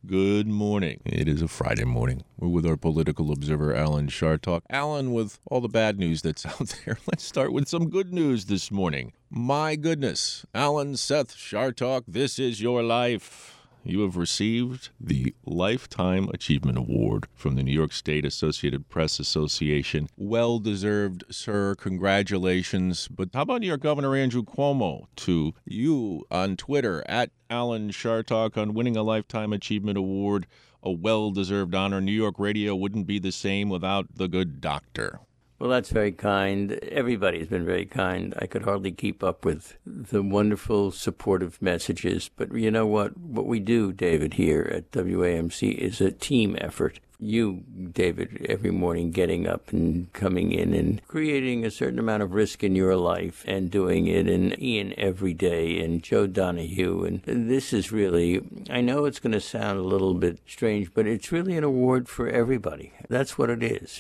Good morning. It is a Friday morning. We're with our political observer, Alan Chartock. Alan, with all the bad news that's out there, let's start with some good news this morning. My goodness. Alan Seth Chartock, this is your life. You have received the Lifetime Achievement Award from the New York State Associated Press Association. Well-deserved, sir. Congratulations. But how about your Governor Andrew Cuomo to you on Twitter, at Alan Chartock, on winning a Lifetime Achievement Award, a well-deserved honor. New York radio wouldn't be the same without the good doctor. Well, that's very kind. Everybody's been very kind. I could hardly keep up with the wonderful, supportive messages. But you know what? What we do, David, here at WAMC is a team effort. You, David, every morning getting up and coming in and creating a certain amount of risk in your life and doing it, and Ian every day, and Joe Donahue. And this is really, I know it's going to sound a little bit strange, but it's really an award for everybody. That's what it is.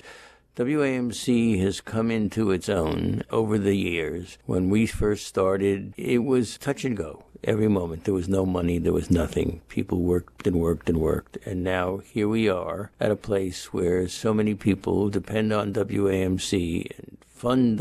WAMC has come into its own over the years. When we first started, it was touch and go. Every moment, there was no money, there was nothing. People worked and worked and worked. And now here we are at a place where so many people depend on WAMC and fund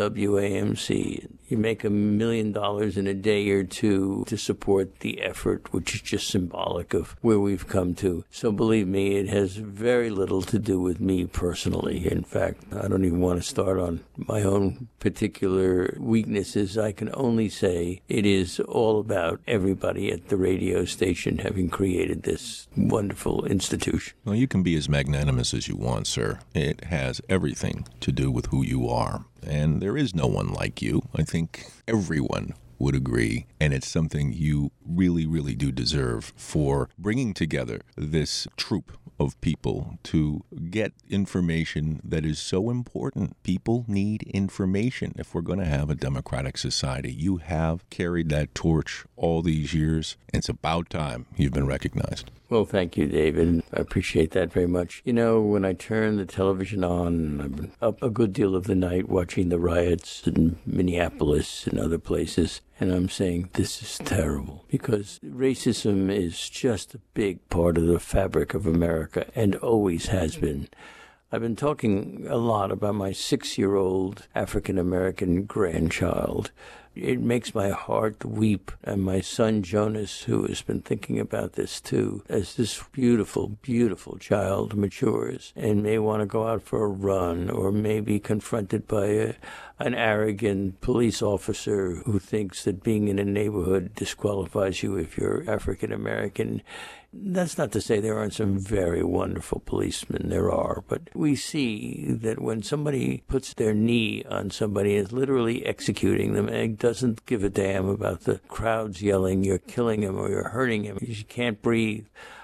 WAMC. You make $1 million in a day or two to support the effort, which is just symbolic of where we've come to. So believe me, it has very little to do with me personally. In fact, I don't even want to start on my own particular weaknesses. I can only say it is all about everybody at the radio station having created this wonderful institution. Well, you can be as magnanimous as you want, sir. It has everything to do with who you are. And there is no one like you. I think everyone would agree. And it's something you really, really do deserve for bringing together this troupe of people to get information that is so important. People need information if we're going to have a democratic society. You have carried that torch all these years, and it's about time you've been recognized. Well, thank you, David. I appreciate that very much. You know, when I turn the television on, I've been up a good deal of the night watching the riots in Minneapolis and other places, and I'm saying, this is terrible, because racism is just a big part of the fabric of America and always has been. I've been talking a lot about my 6-year-old African-American grandchild. It makes my heart weep. And my son Jonas, who has been thinking about this too, as this beautiful, beautiful child matures and may want to go out for a run, or may be confronted by an arrogant police officer who thinks that being in a neighborhood disqualifies you if you're African American. That's not to say there aren't some very wonderful policemen. There are. But we see that when somebody puts their knee on somebody and is literally executing them and doesn't give a damn about the crowds yelling, you're killing him or you're hurting him, you can't breathe.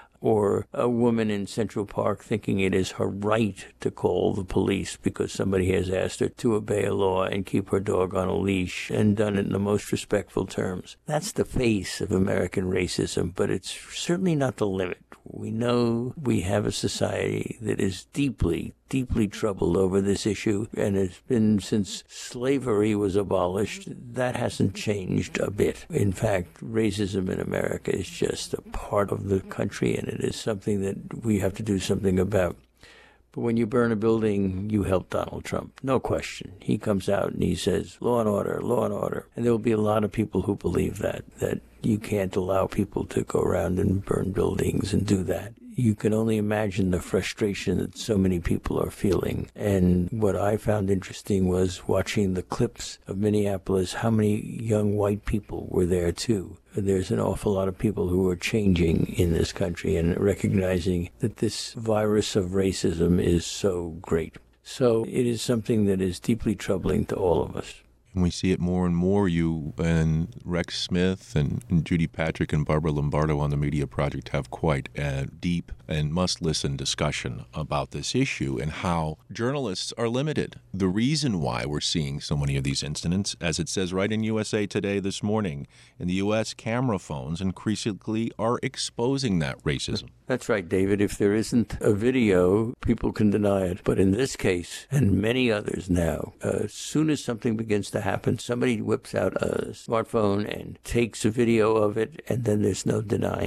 Or a woman in Central Park thinking it is her right to call the police because somebody has asked her to obey a law and keep her dog on a leash, and done it in the most respectful terms. That's the face of American racism, but it's certainly not the limit. We know we have a society that is deeply, deeply troubled over this issue, and it's been since slavery was abolished. That hasn't changed a bit. In fact, racism in America is just a part of the country, and it is something that we have to do something about. But when you burn a building, you help Donald Trump. No question. He comes out and he says, law and order, law and order. And there will be a lot of people who believe that you can't allow people to go around and burn buildings and do that. You can only imagine the frustration that so many people are feeling. And what I found interesting was watching the clips of Minneapolis, how many young white people were there too. There's an awful lot of people who are changing in this country and recognizing that this virus of racism is so great. So it is something that is deeply troubling to all of us. And we see it more and more. You and Rex Smith and Judy Patrick and Barbara Lombardo on the Media Project have quite a deep and must-listen discussion about this issue and how journalists are limited. The reason why we're seeing so many of these incidents, as it says right in USA Today this morning, in the U.S., camera phones increasingly are exposing that racism. That's right, David. If there isn't a video, people can deny it. But in this case, and many others now, as soon as something begins to happen, somebody whips out a smartphone and takes a video of it, and then there's no denying it.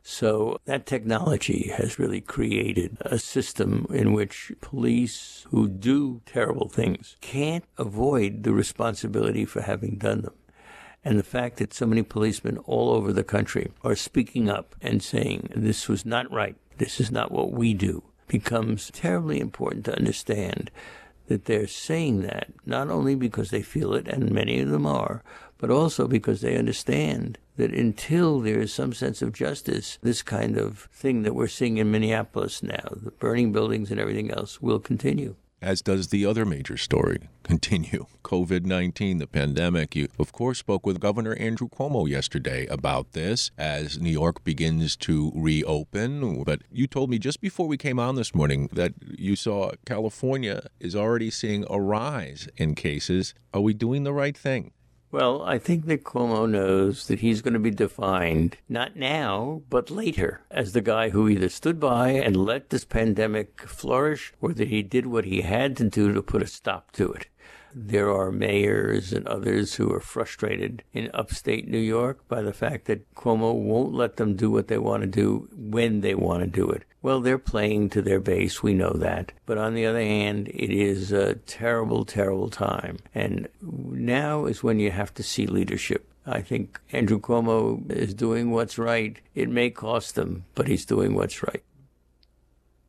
So that technology has really created a system in which police who do terrible things can't avoid the responsibility for having done them. And the fact that so many policemen all over the country are speaking up and saying, this was not right, this is not what we do, becomes terribly important to understand that they're saying that, not only because they feel it, and many of them are, but also because they understand that until there is some sense of justice, this kind of thing that we're seeing in Minneapolis now, the burning buildings and everything else, will continue. As does the other major story continue. COVID-19, the pandemic. You, of course, spoke with Governor Andrew Cuomo yesterday about this as New York begins to reopen. But you told me just before we came on this morning that you saw California is already seeing a rise in cases. Are we doing the right thing? Well, I think that Cuomo knows that he's going to be defined, not now, but later, as the guy who either stood by and let this pandemic flourish, or that he did what he had to do to put a stop to it. There are mayors and others who are frustrated in upstate New York by the fact that Cuomo won't let them do what they want to do when they want to do it. Well, they're playing to their base, we know that. But on the other hand, it is a terrible, terrible time. And now is when you have to see leadership. I think Andrew Cuomo is doing what's right. It may cost them, but he's doing what's right.